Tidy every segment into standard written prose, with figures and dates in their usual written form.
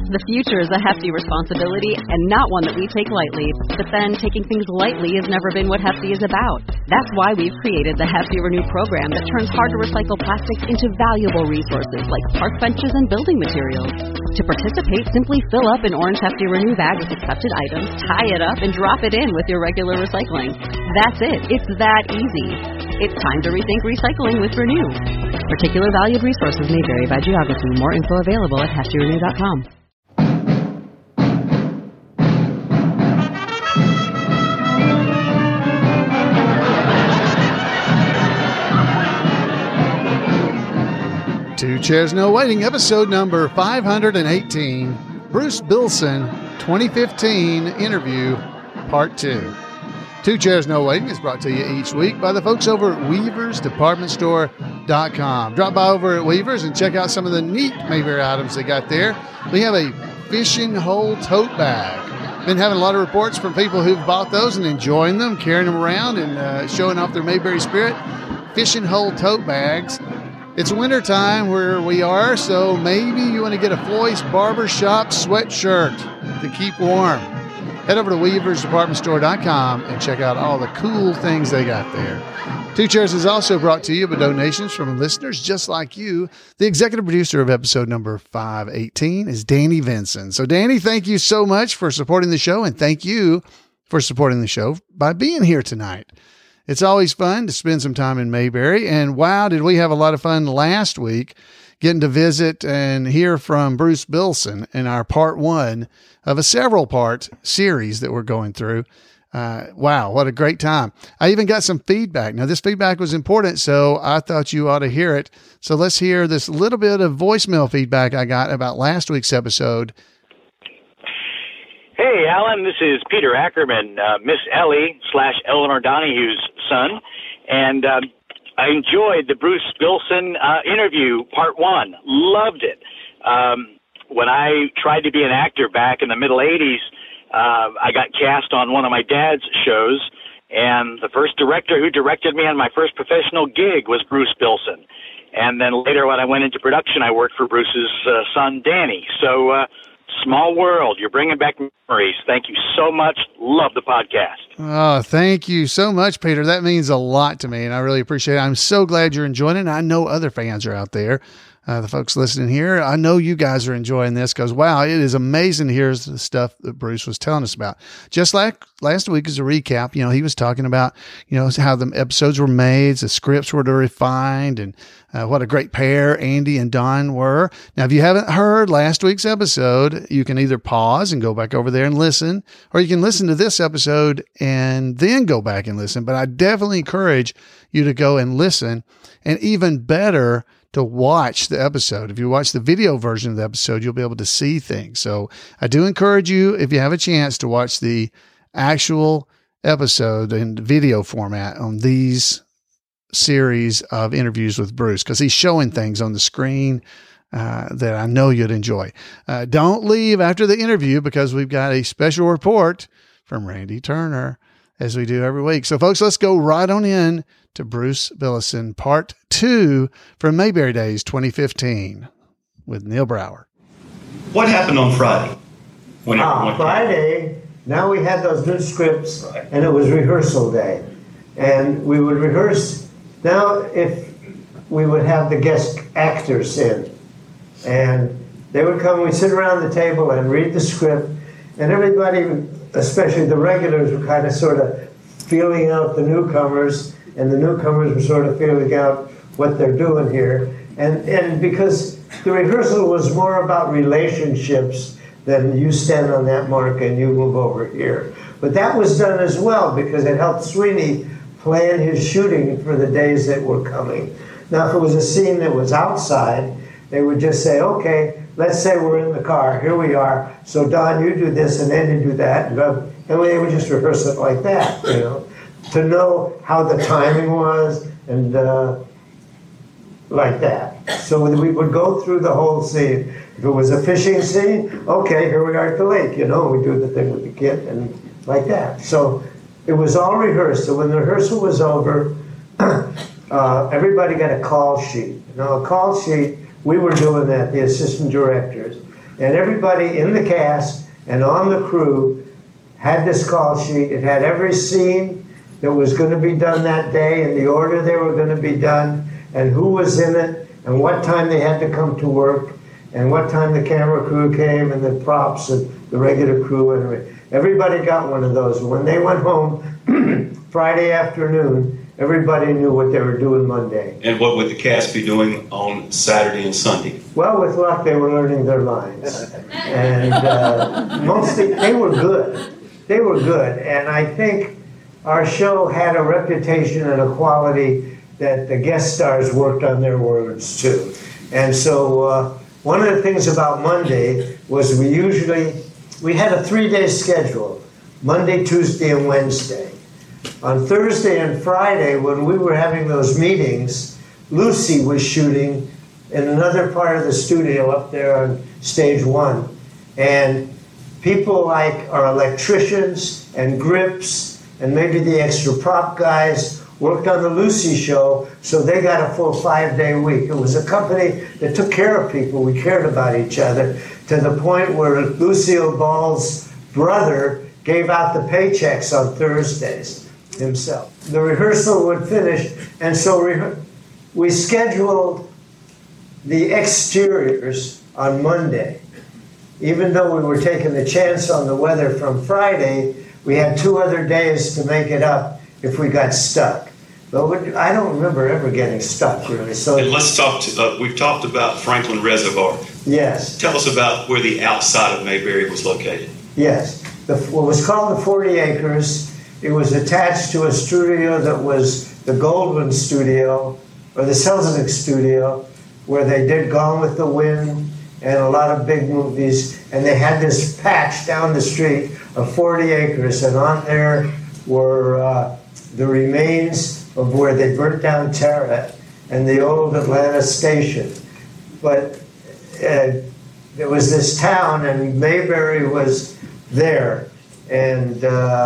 The future is a hefty responsibility and not one that we take lightly. But then, taking things lightly has never been what Hefty is about. That's why we've created the Hefty Renew program that turns hard-to-recycle plastics into valuable resources like park benches and building materials. To participate, simply fill up an orange Hefty Renew bag with accepted items, tie it up, and drop it in with your regular recycling. That's it. It's that easy. It's time to rethink recycling with Renew. Particular valued resources may vary by geography. More info available at heftyrenew.com. Two Chairs No Waiting, episode number 518, Bruce Billson 2015 interview, part 2. Two Chairs No Waiting is brought to you each week by the folks over at WeaversDepartmentStore.com. Drop by over at Weavers and check out some of the neat Mayberry items they got there. We have a fishing hole tote bag. Been having a lot of reports from people who've bought those and enjoying them, carrying them around and showing off their Mayberry spirit. Fishing hole tote bags. It's winter time where we are, so maybe you want to get a Floyd's Barbershop sweatshirt to keep warm. Head over to WeaversDepartmentStore.com and check out all the cool things they got there. Two Chairs is also brought to you by donations from listeners just like you. The executive producer of episode number 518 is Danny Vinson. So, Danny, thank you so much for supporting the show, and thank you for supporting the show by being here tonight. It's always fun to spend some time in Mayberry, and wow, did we have a lot of fun last week getting to visit and hear from Bruce Billson in our part 1 of a several-part series that we're going through. Wow, what a great time. I even got some feedback. Now, this feedback was important, so I thought you ought to hear it. So let's hear this little bit of voicemail feedback I got about last week's episode. Hey, Alan, this is Peter Ackerman, Miss Ellie / Eleanor Donahue's son, and I enjoyed the Bruce Billson interview, part 1. Loved it. When I tried to be an actor back in the middle 80s, I got cast on one of my dad's shows, and the first director who directed me on my first professional gig was Bruce Billson. And then later when I went into production, I worked for Bruce's son, Danny. So, small world. You're bringing back memories. Thank you so much. Love the podcast. Oh, thank you so much, Peter. That means a lot to me, and I really appreciate it. I'm so glad you're enjoying it. I know other fans are out there. The folks listening here, I know you guys are enjoying this because, wow, it is amazing to hear the stuff that Bruce was telling us about. Just like last week as a recap, he was talking about, how the episodes were made, the scripts were refined, and what a great pair Andy and Don were. Now, if you haven't heard last week's episode, you can either pause and go back over there and listen, or you can listen to this episode and then go back and listen. But I definitely encourage you to go and listen, and even better, to watch the episode. If you watch the video version of the episode, you'll be able to see things. So I do encourage you, if you have a chance, to watch the actual episode in video format on these series of interviews with Bruce, because he's showing things on the screen that I know you'd enjoy. Don't leave after the interview, because we've got a special report from Randy Turner, as we do every week. So, folks, let's go right on in to Bruce Billson, part 2 from Mayberry Days 2015 with Neil Brower. What happened on Friday? Friday, now we had those new scripts, and it was rehearsal day. And we would rehearse. Now, if we would have the guest actors in, and they would come, we'd sit around the table and read the script, and everybody, especially the regulars, were kind of sort of feeling out the newcomers, and the newcomers were sort of feeling out what they're doing here. And because the rehearsal was more about relationships than you stand on that mark and you move over here. But that was done as well, because it helped Sweeney plan his shooting for the days that were coming. Now, if it was a scene that was outside, they would just say, okay, let's say we're in the car, here we are, so Don, you do this, and then you do that, and they would just rehearse it like that, to know how the timing was, and like that. So we would go through the whole scene. If it was a fishing scene, okay, here we are at the lake, we do the thing with the kid, and like that. So it was all rehearsed. So when the rehearsal was over, everybody got a call sheet. A call sheet, we were doing that, the assistant directors. And everybody in the cast and on the crew had this call sheet. It had every scene that was going to be done that day and the order they were going to be done and who was in it and what time they had to come to work and what time the camera crew came and the props and the regular crew. And everybody got one of those. When they went home Friday afternoon, everybody knew what they were doing Monday. And what would the cast be doing on Saturday and Sunday? Well, with luck, they were learning their lines. And mostly, they were good. They were good. And I think our show had a reputation and a quality that the guest stars worked on their words, too. And so one of the things about Monday was we had a 3-day schedule, Monday, Tuesday, and Wednesday. On Thursday and Friday, when we were having those meetings, Lucy was shooting in another part of the studio up there on stage 1. And people like our electricians and grips and maybe the extra prop guys worked on the Lucy show, so they got a full 5-day week. It was a company that took care of people. We cared about each other to the point where Lucille Ball's brother gave out the paychecks on Thursdays himself. The rehearsal would finish, and so we scheduled the exteriors on Monday. Even though we were taking the chance on the weather from Friday, we had 2 other days to make it up if we got stuck. But I don't remember ever getting stuck, really. So and let's talk we've talked about Franklin Reservoir. Yes. Tell us about where the outside of Mayberry was located. Yes. What was called the 40 Acres, it was attached to a studio that was the Goldwyn studio, or the Selznick studio, where they did Gone with the Wind and a lot of big movies. And they had this patch down the street of 40 acres, and on there were the remains of where they burnt down Tara and the old Atlanta station. But there was this town, and Mayberry was there. And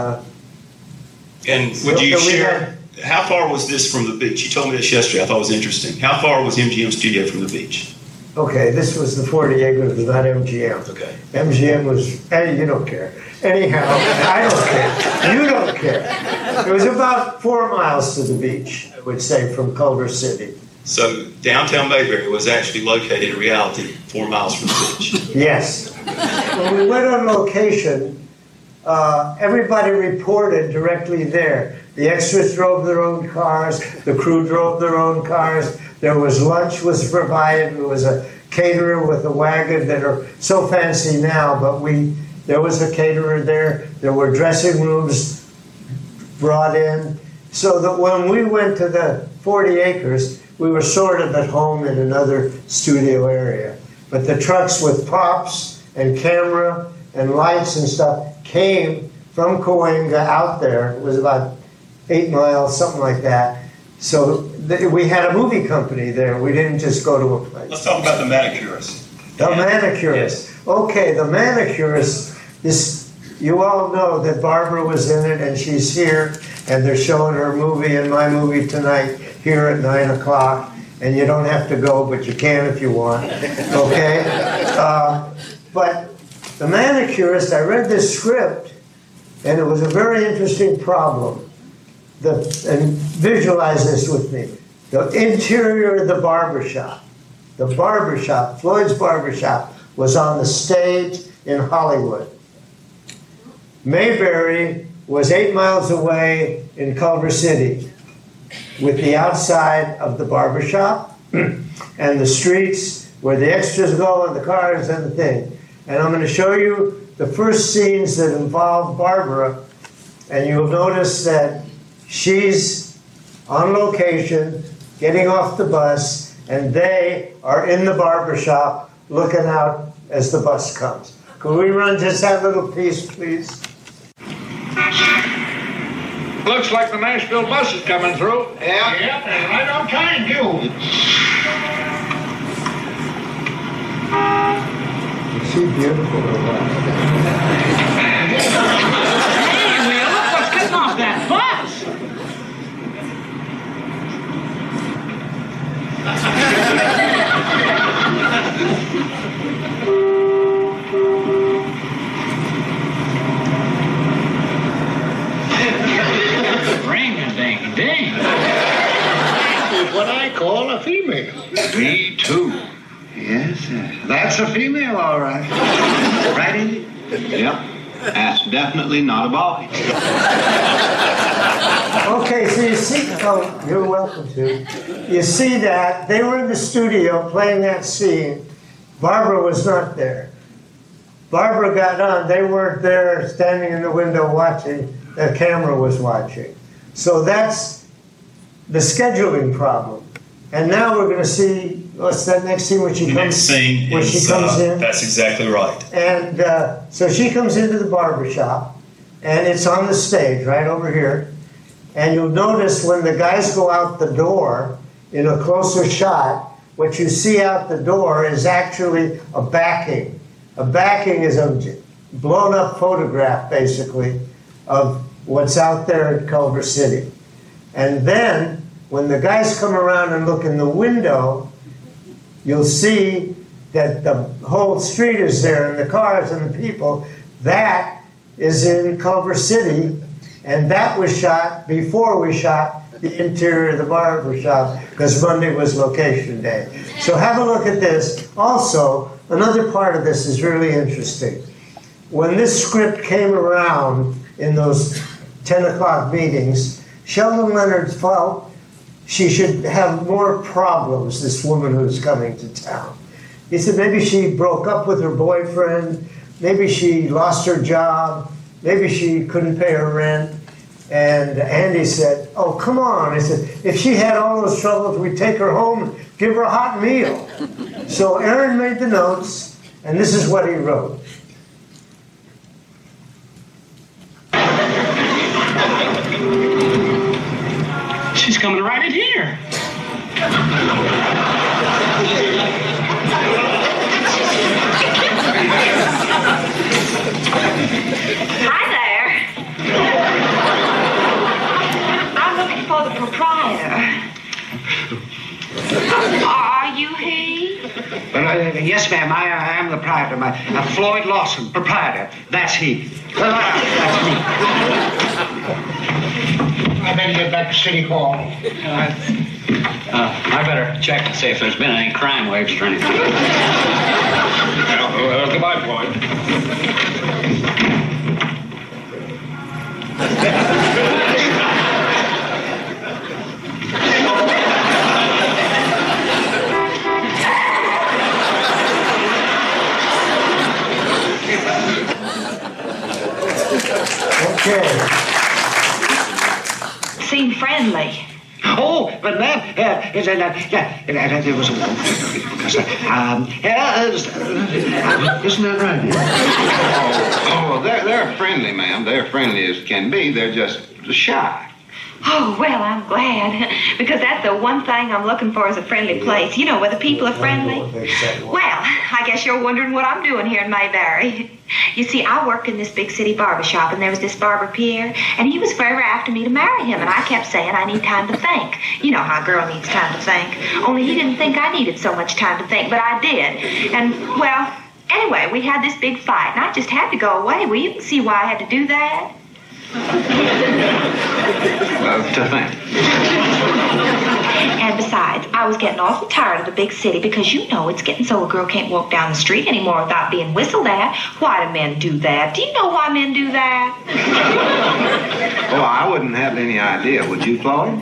would you share, how far was this from the beach? You told me this yesterday. I thought it was interesting. How far was MGM Studio from the beach? Okay, this was the 40 acres, not MGM. Okay. MGM was, you don't care. Anyhow, I don't care. You don't care. It was about 4 miles to the beach, I would say, from Culver City. So downtown Mayberry was actually located in reality 4 miles from the beach. Yes. When we went on location, everybody reported directly there. The extras drove their own cars. The crew drove their own cars. There was lunch was provided. There was a caterer with a wagon that are so fancy now, but there was a caterer there. There were dressing rooms brought in, so that when we went to the 40 acres, we were sort of at home in another studio area. But the trucks with props and camera and lights and stuff came from Cahuenga out there. It was about 8 miles, something like that. So we had a movie company there. We didn't just go to a place. Let's talk about the manicurist. The manicurist. Yes. Okay, the manicurist, you all know that Barbara was in it, and she's here, and they're showing her movie and my movie tonight here at 9 o'clock. And you don't have to go, but you can if you want. Okay? But the manicurist, I read this script, and it was a very interesting problem. And visualize this with me. The interior of the barbershop, Floyd's barbershop, was on the stage in Hollywood. Mayberry was 8 miles away in Culver City, with the outside of the barbershop and the streets where the extras go and the cars and the thing. And I'm going to show you the first scenes that involve Barbara, and you'll notice that she's on location, getting off the bus, and they are in the barbershop looking out as the bus comes. Could we run just that little piece, please? Looks like the Nashville bus is coming through. Yeah. Yep, and right on time, too. Is she beautiful or what? Hey, Will, look what's getting off that bus. right. Right, Andy? Yep. That's definitely not a boy. Okay, so you see, oh, you're welcome to. You see that they were in the studio playing that scene. Barbara was not there. Barbara got on. They weren't there standing in the window watching. The camera was watching. So that's the scheduling problem. And now we're going to see, what's that next scene when she comes? Next scene when she comes in. That's exactly right. And so she comes into the barbershop, and it's on the stage right over here. And you'll notice when the guys go out the door in a closer shot, what you see out the door is actually a backing. A backing is a blown up photograph, basically, of what's out there at Culver City. And then, when the guys come around and look in the window, you'll see that the whole street is there, and the cars and the people. That is in Culver City, and that was shot before we shot the interior of the barber shop, because Monday was location day. So have a look at this. Also, another part of this is really interesting. When this script came around in those 10 o'clock meetings, Sheldon Leonard felt she should have more problems, this woman who's coming to town. He said maybe she broke up with her boyfriend, maybe she lost her job, maybe she couldn't pay her rent. And Andy said, oh, come on. He said, if she had all those troubles, we'd take her home and give her a hot meal. So Aaron made the notes, and this is what he wrote. She's coming right in here. Hi there. I'm looking for the proprietor. Are you he? Yes, ma'am. I am the proprietor. Floyd Lawson, proprietor. That's he. That's me. I better get back to City Hall. I better check to see if there's been any crime waves or anything. Goodbye, Floyd. Okay. Seem friendly. Oh, but ma'am, it was isn't that right? Oh, they're friendly, ma'am. They're friendly as can be. They're just shy. Oh, well, I'm glad, because that's the one thing I'm looking for is a friendly place. You know, where the people are friendly. Well, I guess you're wondering what I'm doing here in Mayberry. You see, I worked in this big city barbershop, and there was this barber, Pierre, and he was forever after me to marry him, and I kept saying I need time to think. You know how a girl needs time to think. Only he didn't think I needed so much time to think, but I did. And, well, anyway, we had this big fight, and I just had to go away. Well, you can see why I had to do that. To think. And besides, I was getting awful tired of the big city because you know it's getting so a girl can't walk down the street anymore without being whistled at. Why do men do that? Do you know why men do that? Oh, I wouldn't have any idea. Would you, Floyd?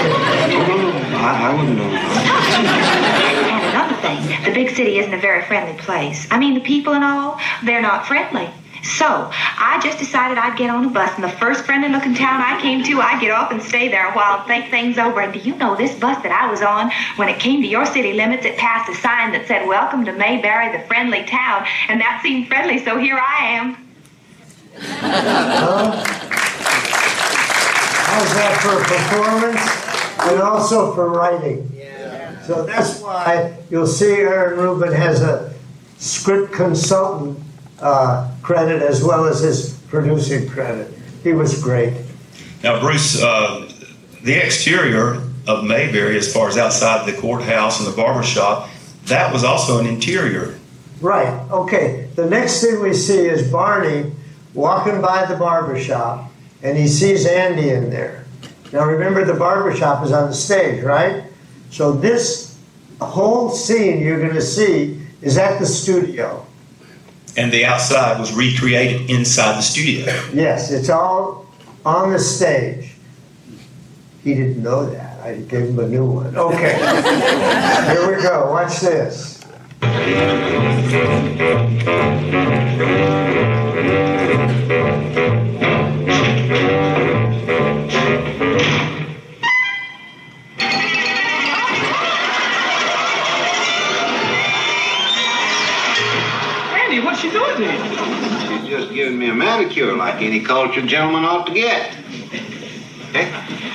I wouldn't know. And another thing, the big city isn't a very friendly place. I mean, the people and all, they're not friendly. So, I just decided I'd get on a bus, and the first friendly-looking town I came to, I'd get off and stay there a while and think things over. And do you know, this bus that I was on, when it came to your city limits, it passed a sign that said, "Welcome to Mayberry, the friendly town," and that seemed friendly, so here I am. How's that for performance and also for writing? Yeah. So that's why you'll see Aaron Rubin has a script consultant credit as well as his producing credit. He was great. Now, Bruce, the exterior of Mayberry, as far as outside the courthouse and the barbershop, that was also an interior. Right. Okay. The next thing we see is Barney walking by the barbershop, and he sees Andy in there. Now, remember, the barbershop is on the stage, right? So this whole scene you're going to see is at the studio. And the outside was recreated inside the studio. Yes, it's all on the stage. He didn't know that. I gave him a new one. Okay. Here we go. Watch this. Andy, what's she doing to you? She's just giving me a manicure like any cultured gentleman ought to get. Okay?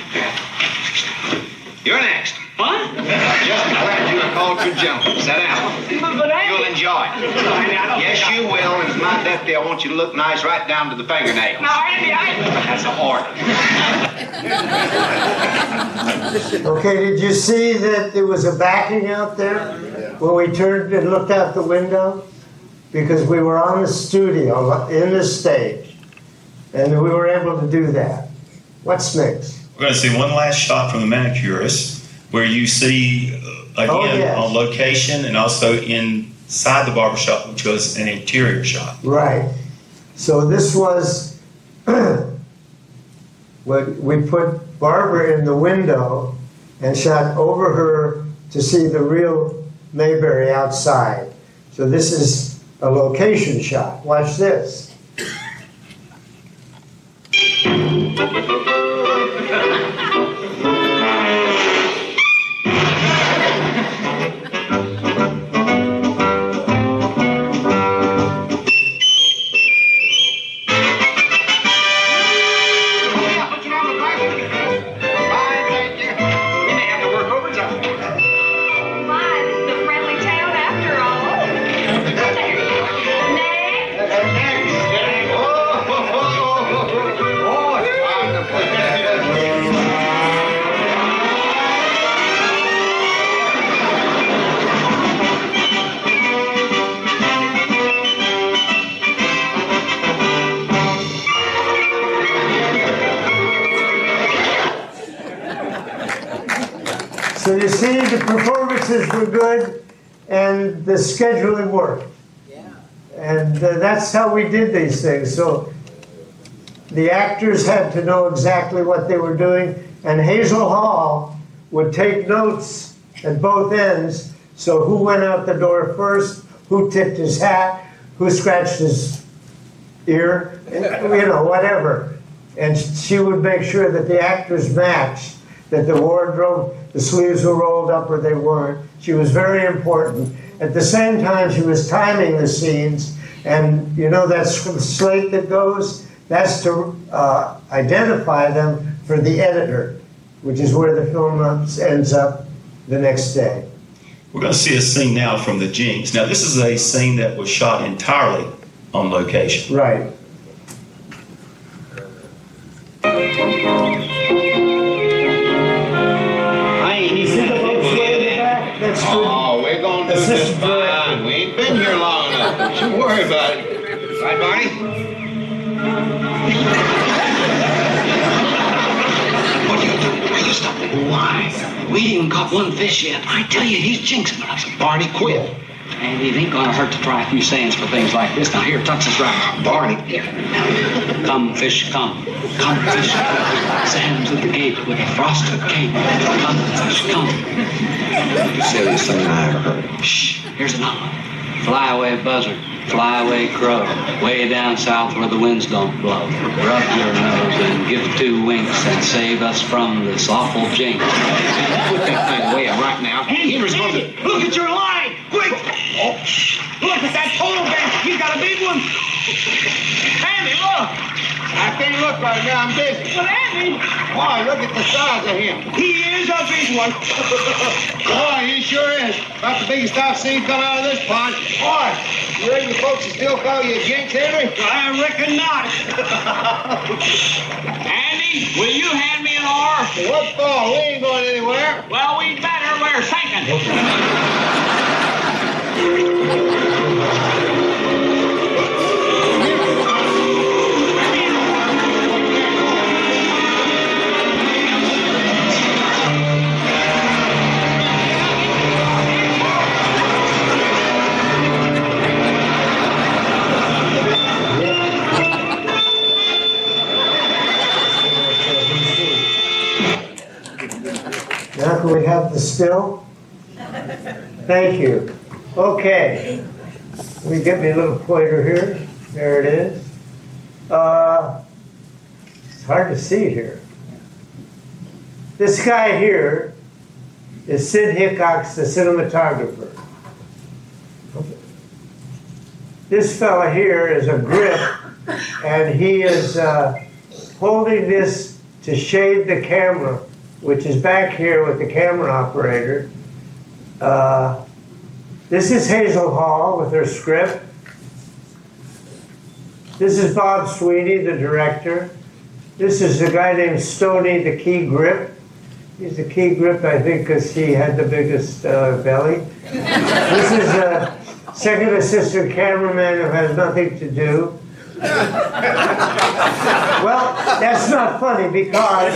You're next. What? Just glad you're a cultured gentleman. Sit down. But Andy... You'll enjoy it. Yes, you will. And as my deputy, I want you to look nice right down to the fingernails. No, Andy, That's an order. Okay, did you see that there was a backing out there when we turned and looked out the window? Because we were on the studio, in the stage, and we were able to do that. What's next? We're going to see one last shot from the manicurist where you see, again, on location and also inside the barbershop, which was an interior shot. Right. So this was what we put Barbara in the window and shot over her to see the real Mayberry outside. So this is a location shot. Watch this. So you see, the performances were good, and the scheduling worked. Yeah. And that's how we did these things. So the actors had to know exactly what they were doing, and Hazel Hall would take notes at both ends. So who went out the door first, who tipped his hat, who scratched his ear, you know, whatever. And she would make sure that the actors matched, that the wardrobe, the sleeves were rolled up or they weren't. She was very important. At the same time, she was timing the scenes. And you know that slate that goes? That's to identify them for the editor, which is where the film ends up the next day. We're going to see a scene now from the Jinx. Now, this is a scene that was shot entirely on location. Right. Oh, we're going to do this fine. We ain't been here long enough. Don't you worry about it. Right, Barney? What are you doing? Are you stopping? Why? We ain't even caught one fish yet. I tell you, he's jinxing us. Barney, quit. And it ain't gonna hurt to try a few sayings for things like this. Now, here, touch this right. Barney. Here. Now, come, fish, come. Come, fish, come. Sam's at the gate with a frosted cake. Come, fish, come. Silliest thing I ever heard. Shh, here's another one. Fly away, buzzard. Fly away, crow. Way down south where the winds don't blow. Rub your nose and give 2 winks and save us from this awful jinx. Put that thing away right now. Andy, look at your line! Quick! Oh, look at that polo bear! He's got a big one! Andy, look! I can't look right now. I'm busy. But Andy! Boy, look at the size of him. He is a big one! Boy, he sure is. About the biggest I've seen come out of this pond. Boy, you reckon folks will still call you a jinx, Henry? I reckon not. Andy, will you hand me an oar? What for? We ain't going anywhere. Well, we better. We're sinking. want the still? Thank you. Okay. Let me get me a little pointer here. There it is. It's hard to see here. This guy here is Sid Hickox, the cinematographer. This fella here is a grip, and he is holding this to shade the camera, which is back here with the camera operator. This is Hazel Hall with her script. This is Bob Sweeney, the director. This is a guy named Stoney, the key grip. He's the key grip, I think, because he had the biggest belly. This is a second assistant cameraman who has nothing to do. Well, that's not funny because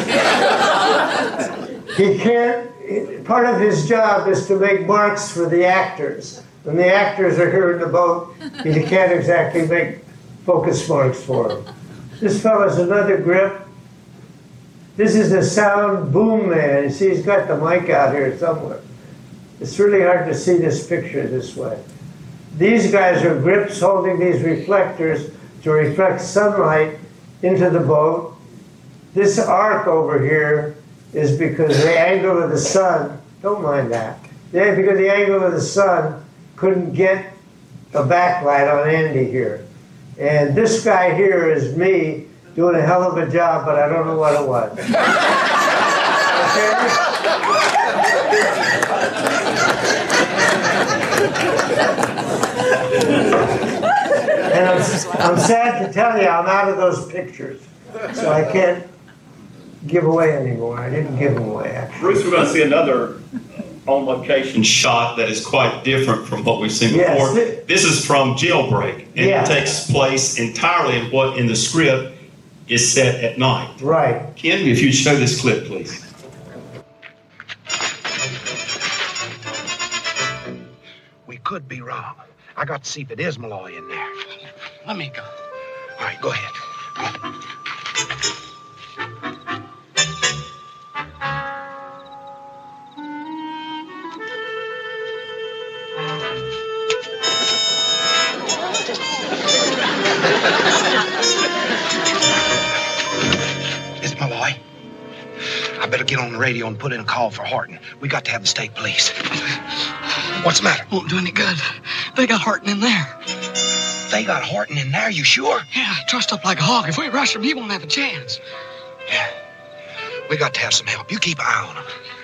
he can't. Part of his job is to make marks for the actors. When the actors are here in the boat, he can't exactly make focus marks for them. This fellow's another grip. This is the sound boom man. You see, he's got the mic out here somewhere. It's really hard to see this picture this way. These guys are grips holding these reflectors to reflect sunlight into the boat. This arc over here is because the angle of the sun, don't mind that, because the angle of the sun couldn't get a backlight on Andy here. And this guy here is me doing a hell of a job, but I don't know what it was. Okay? And I'm sad to tell you, I'm out of those pictures, so I can't give away anymore. I didn't give them away, actually. Bruce, we're going to see another on-location shot that is quite different from what we've seen before. Yes, this is from Jailbreak, and it takes place entirely in what in the script is set at night. Right. Ken, if you'd show this clip, please. We could be wrong. I got to see if it is Malloy in there. Let me go. All right, go ahead. Come on. It's Malloy. I better get on the radio and put in a call for Horton. We got to have the state police. What's the matter? Won't do any good. They got Horton in there. They got Horton in there, you sure? Yeah, trussed up like a hog. If we rush him, he won't have a chance. Yeah. We got to have some help. You keep an eye on him.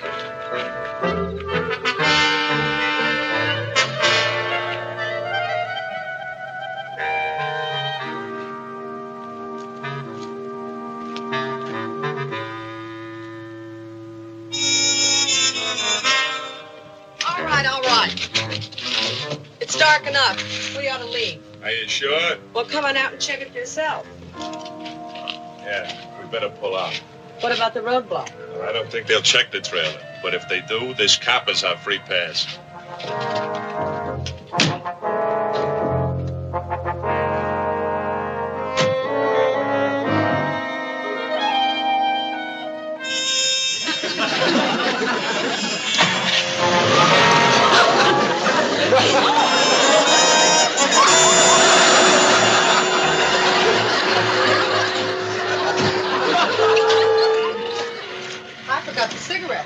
All right. It's dark enough. We ought to leave. Are you sure? Well, come on out and check it for yourself. Yeah, we better pull out. What about the roadblock? I don't think they'll check the trailer. But if they do, this coppers have free pass. I forgot the cigarettes.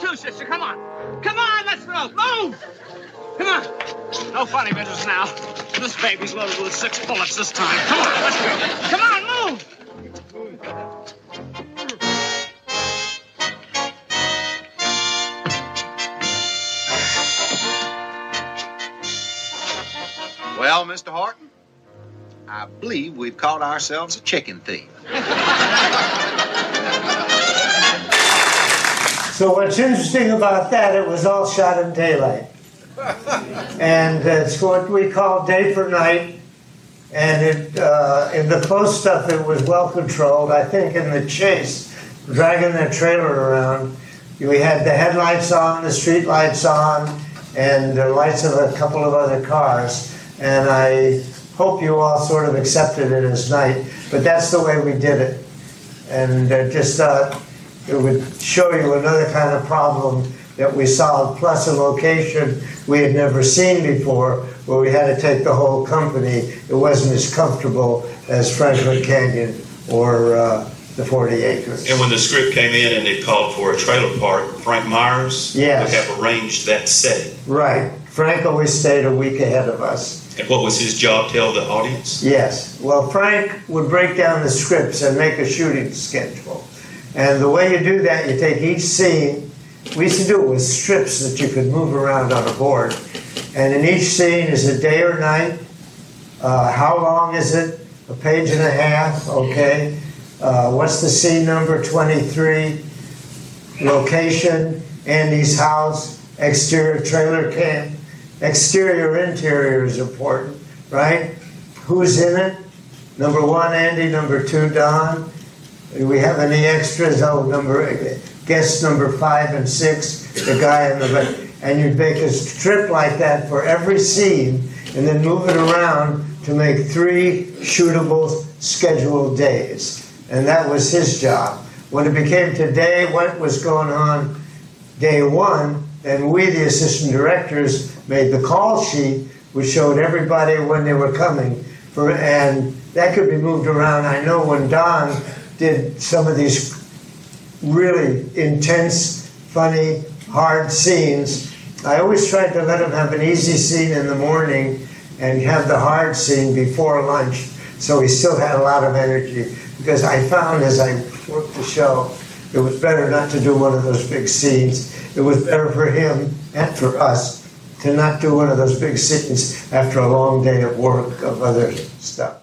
Come on, let's move. Move! Come on. No funny business now. This baby's loaded with 6 bullets this time. Come on, let's go. Come on, move! Well, Mr. Horton, I believe we've caught ourselves a chicken thief. So what's interesting about that, it was all shot in daylight. And it's what we call day for night. And it, in the close stuff, it was well controlled. I think in the chase, dragging that trailer around, we had the headlights on, the street lights on, and the lights of a couple of other cars. And I hope you all sort of accepted it as night, but that's the way we did it. And just it would show you another kind of problem that we solved, plus a location we had never seen before, where we had to take the whole company. It wasn't as comfortable as Franklin Canyon or the 40 acres. And when the script came in and it called for a trailer park, Frank Myers would have arranged that setting. Right. Frank always stayed a week ahead of us. And what was his job? Tell the audience? Yes. Well, Frank would break down the scripts and make a shooting schedule. And the way you do that, you take each scene. We used to do it with strips that you could move around on a board. And in each scene, is it day or night? How long is it? A page and a half, okay. What's the scene number? 23. Location, Andy's house, exterior trailer camp. Exterior, interior is important, right? Who's in it? Number 1, Andy. Number 2, Don. Do we have any extras? Guest number 5 and 6, the guy in the back. And you'd make a strip like that for every scene and then move it around to make 3 shootable scheduled days. And that was his job. When it became today, what was going on day 1, then we, the assistant directors, made the call sheet, which showed everybody when they were coming. And that could be moved around. I know when Don did some of these really intense, funny, hard scenes, I always tried to let him have an easy scene in the morning and have the hard scene before lunch, so he still had a lot of energy. Because I found as I worked the show, it was better not to do one of those big scenes. It was better for him and for us to not do one of those big scenes after a long day of work of other stuff.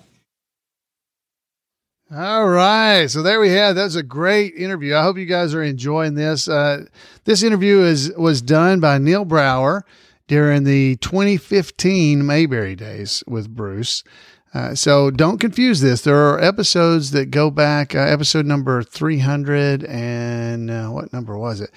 All right. So there we have. That was a great interview. I hope you guys are enjoying this. This interview was done by Neil Brower during the 2015 Mayberry days with Bruce. So don't confuse this. There are episodes that go back, episode number 300 and what number was it?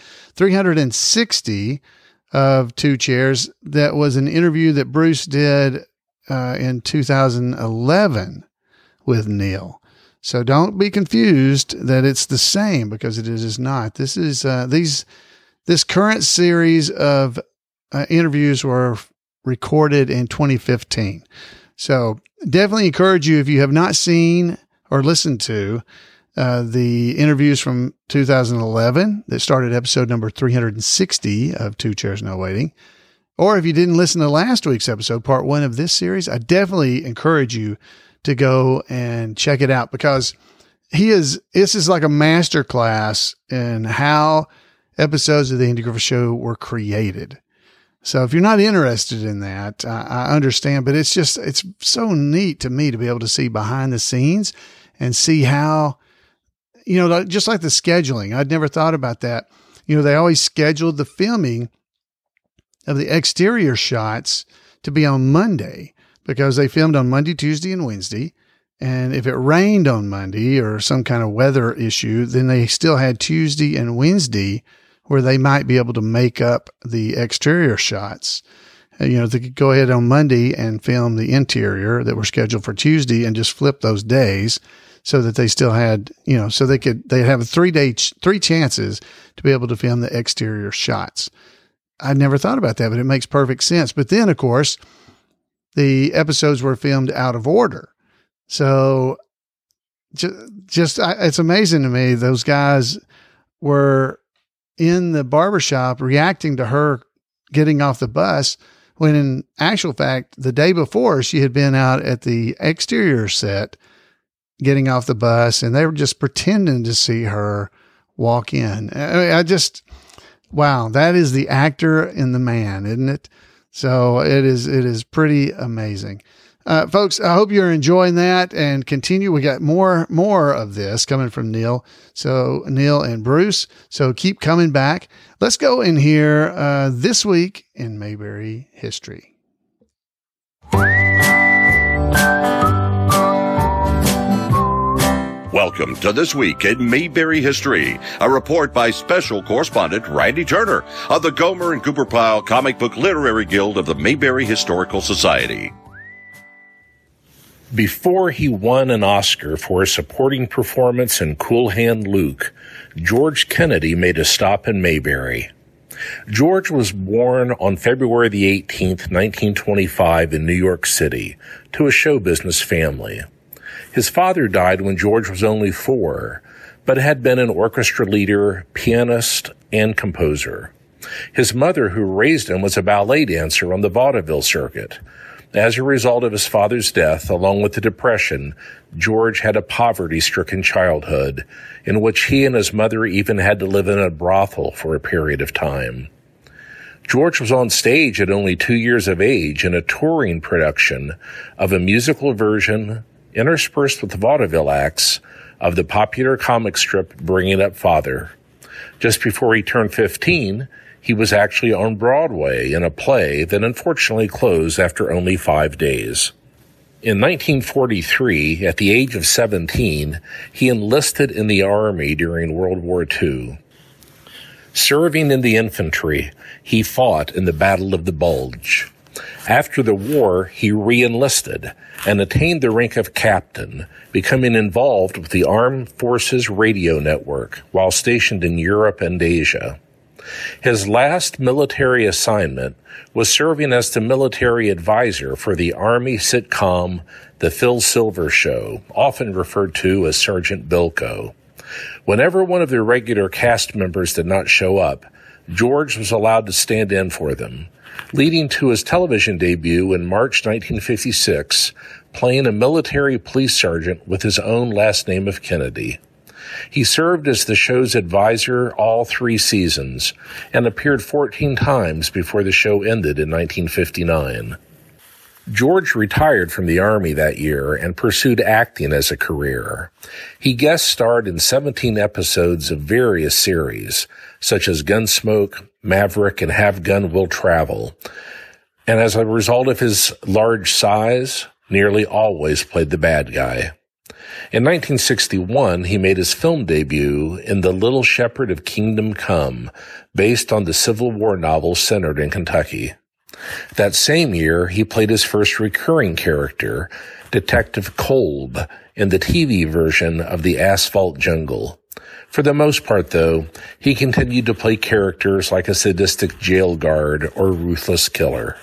360 of Two Chairs. That was an interview that Bruce did in 2011 with Neil. So don't be confused that it's the same, because it is not. This is this current series of interviews were recorded in 2015. So definitely encourage you, if you have not seen or listened to the interviews from 2011 that started episode number 360 of Two Chairs No Waiting, or if you didn't listen to last week's episode, part 1 of this series, I definitely encourage you to go and check it out, because this is like a master class in how episodes of the Andy Griffith Show were created. So if you're not interested in that, I understand, but it's so neat to me to be able to see behind the scenes and see how, just like the scheduling. I'd never thought about that. They always scheduled the filming of the exterior shots to be on Monday, because they filmed on Monday, Tuesday, and Wednesday. And if it rained on Monday or some kind of weather issue, then they still had Tuesday and Wednesday where they might be able to make up the exterior shots. They could go ahead on Monday and film the interior that were scheduled for Tuesday and just flip those days so that they still had, so they'd have 3 chances to be able to film the exterior shots. I never thought about that, but it makes perfect sense. But then, of course, the episodes were filmed out of order. So it's amazing to me. Those guys were in the barbershop reacting to her getting off the bus when in actual fact, the day before she had been out at the exterior set getting off the bus, and they were just pretending to see her walk in. I mean, wow, that is the actor in the man, isn't it? So it is pretty amazing. Folks, I hope you're enjoying that and continue. We got more of this coming from Neil. So Neil and Bruce. So keep coming back. Let's go in here, this week in Mayberry history. Welcome to This Week in Mayberry History, a report by Special Correspondent Randy Turner of the Gomer and Cooper Pyle Comic Book Literary Guild of the Mayberry Historical Society. Before he won an Oscar for a supporting performance in Cool Hand Luke, George Kennedy made a stop in Mayberry. George was born on February the 18th, 1925 in New York City to a show business family. His father died when George was only 4, but had been an orchestra leader, pianist, and composer. His mother, who raised him, was a ballet dancer on the vaudeville circuit. As a result of his father's death, along with the Depression, George had a poverty-stricken childhood, in which he and his mother even had to live in a brothel for a period of time. George was on stage at only 2 years of age in a touring production of a musical version interspersed with vaudeville acts of the popular comic strip Bringing Up Father. Just before he turned 15, he was actually on Broadway in a play that unfortunately closed after only 5 days. In 1943, at the age of 17, he enlisted in the Army during World War II. Serving in the infantry, he fought in the Battle of the Bulge. After the war, he re-enlisted and attained the rank of captain, becoming involved with the Armed Forces Radio Network while stationed in Europe and Asia. His last military assignment was serving as the military advisor for the Army sitcom The Phil Silver Show, often referred to as Sergeant Bilko. Whenever one of the regular cast members did not show up, George was allowed to stand in for them, leading to his television debut in March 1956, playing a military police sergeant with his own last name of Kennedy. He served as the show's advisor all 3 seasons and appeared 14 times before the show ended in 1959. George retired from the Army that year and pursued acting as a career. He guest starred in 17 episodes of various series, such as Gunsmoke, Maverick, and Have Gun Will Travel. And as a result of his large size, nearly always played the bad guy. In 1961, he made his film debut in The Little Shepherd of Kingdom Come, based on the Civil War novel centered in Kentucky. That same year, he played his first recurring character, Detective Kolb, in the TV version of The Asphalt Jungle. For the most part, though, he continued to play characters like a sadistic jail guard or ruthless killer.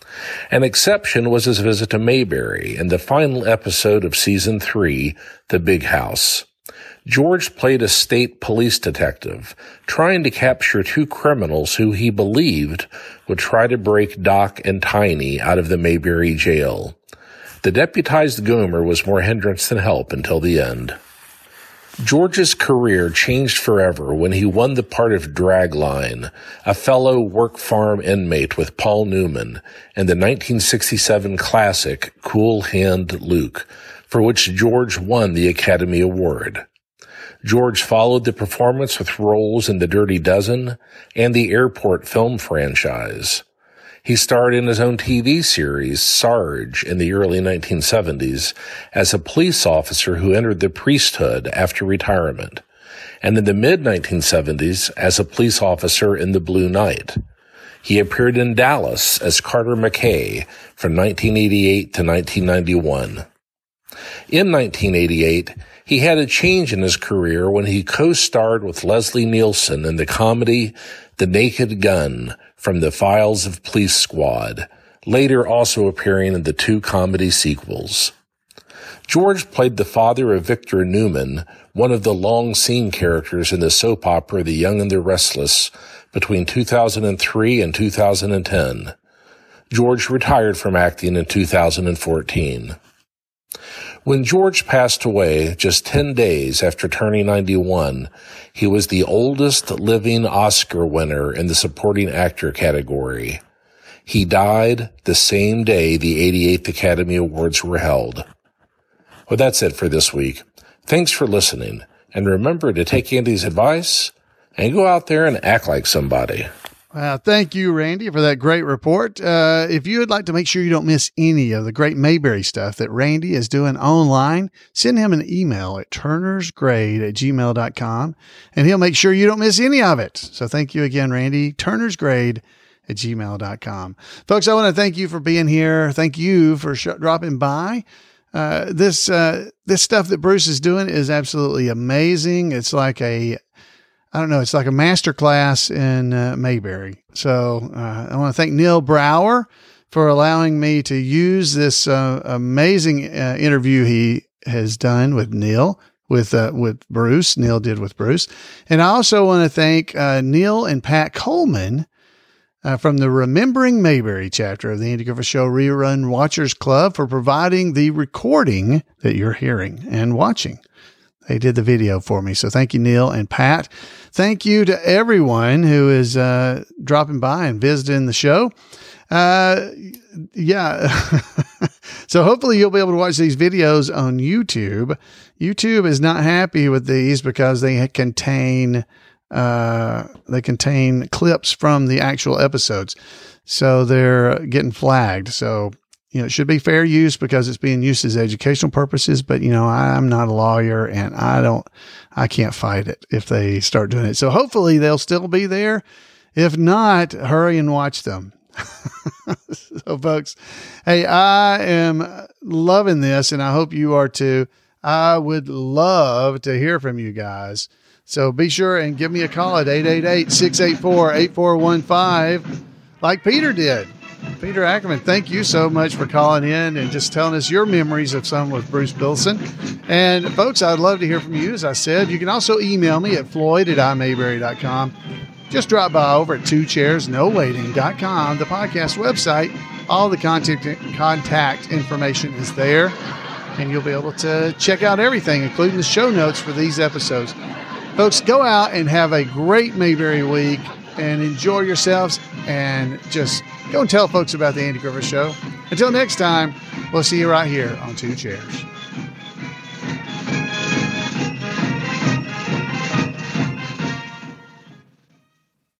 An exception was his visit to Mayberry in the final episode of Season 3, The Big House. George played a state police detective, trying to capture 2 criminals who he believed would try to break Doc and Tiny out of the Mayberry jail. The deputized Gomer was more hindrance than help until the end. George's career changed forever when he won the part of Dragline, a fellow work farm inmate with Paul Newman, in the 1967 classic Cool Hand Luke, for which George won the Academy Award. George followed the performance with roles in The Dirty Dozen and the Airport film franchise. He starred in his own TV series, Sarge, in the early 1970s as a police officer who entered the priesthood after retirement, and in the mid-1970s as a police officer in The Blue Knight. He appeared in Dallas as Carter McKay from 1988 to 1991. In 1988, he had a change in his career when he co-starred with Leslie Nielsen in the comedy The Naked Gun from the Files of Police Squad, later also appearing in the 2 comedy sequels. George played the father of Victor Newman, one of the long-scene characters in the soap opera The Young and the Restless, between 2003 and 2010. George retired from acting in 2014. When George passed away just 10 days after turning 91, he was the oldest living Oscar winner in the supporting actor category. He died the same day the 88th Academy Awards were held. Well, that's it for this week. Thanks for listening, and remember to take Andy's advice and go out there and act like somebody. Well, thank you, Randy, for that great report. If you would like to make sure you don't miss any of the great Mayberry stuff that Randy is doing online, send him an email at turnersgrade@gmail.com, and he'll make sure you don't miss any of it. So thank you again, Randy, turnersgrade@gmail.com. Folks, I want to thank you for being here. Thank you for dropping by. This stuff that Bruce is doing is absolutely amazing. It's like it's like a masterclass in Mayberry. So I want to thank Neil Brower for allowing me to use this amazing interview he has done with Neil, with Bruce. Neil did with Bruce. And I also want to thank Neil and Pat Coleman from the Remembering Mayberry chapter of the Andy Griffith Show Rerun Watchers Club for providing the recording that you're hearing and watching. They did the video for me. So thank you, Neil and Pat. Thank you to everyone who is dropping by and visiting the show. So hopefully you'll be able to watch these videos on YouTube. YouTube is not happy with these because they contain clips from the actual episodes. So they're getting flagged. So it should be fair use because it's being used as educational purposes, but I'm not a lawyer and I can't fight it if they start doing it. So hopefully they'll still be there. If not, hurry and watch them. So folks, hey, I am loving this and I hope you are too. I would love to hear from you guys. So be sure and give me a call at 888-684-8415 like Peter did. Peter Ackerman, thank you so much for calling in and just telling us your memories of some with Bruce Billson. And folks, I'd love to hear from you. As I said, you can also email me at floyd@imayberry.com. Just drop by over at twochairsnowaiting.com, the podcast website. All the contact information is there, and you'll be able to check out everything, including the show notes for these episodes. Folks, go out and have a great Mayberry week and enjoy yourselves, and just go and tell folks about the Andy Griffith Show. Until next time, we'll see you right here on Two Chairs.